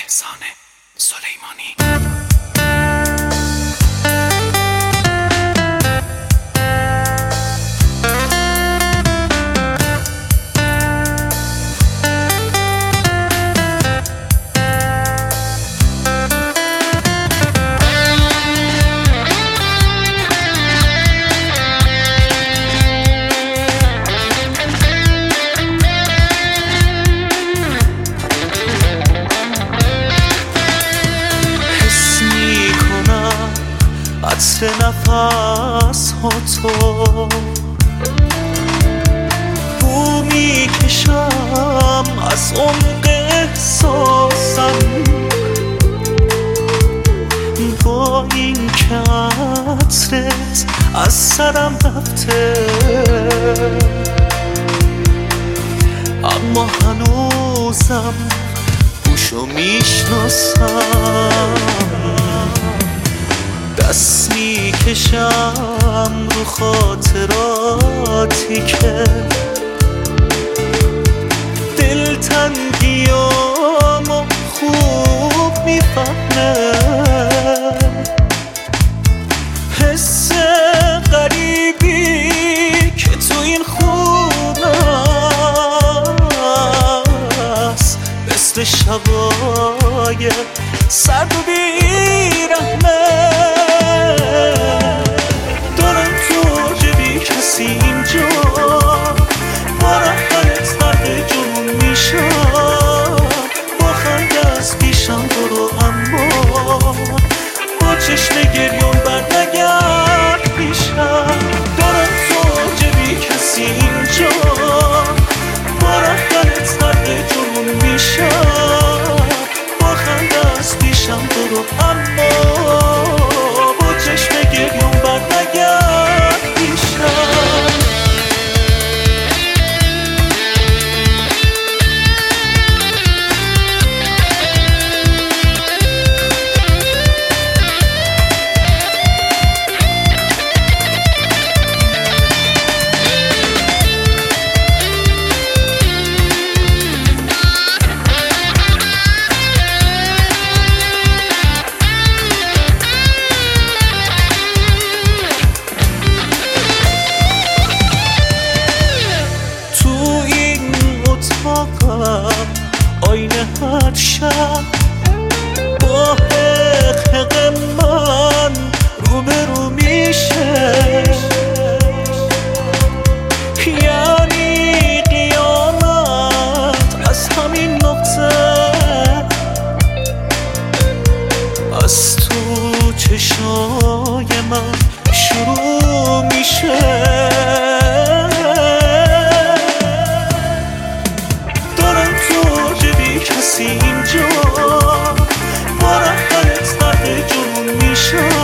احسان سلیمانی. عطر نفس ها تو بو می کشم از عمق احساسم با این که عطرت از سرم رفته اما هنوزم بوشو میشناسم دست میکشم رو خاطراتی که دلتنگیامو خوب میفهمه حس غریبی که تو این خونه است مثل شبای سرد و بیرحمه اینجا با رفتنت درد جنون میشم با خنده از پیشم برو اما با چشم گریون بر نگرد پیشم دارم تو جبی کسی اینجا با رفتنت درد جنون میشم با خنده از پیشم برو اما با چشم گریون بر نگرد پیشم آینه هر شب با حق من روبرو میشه یعنی قیامت از همین نقطه از تو چشای من شروع میشه اینجا با رفتنت درد جنون میشم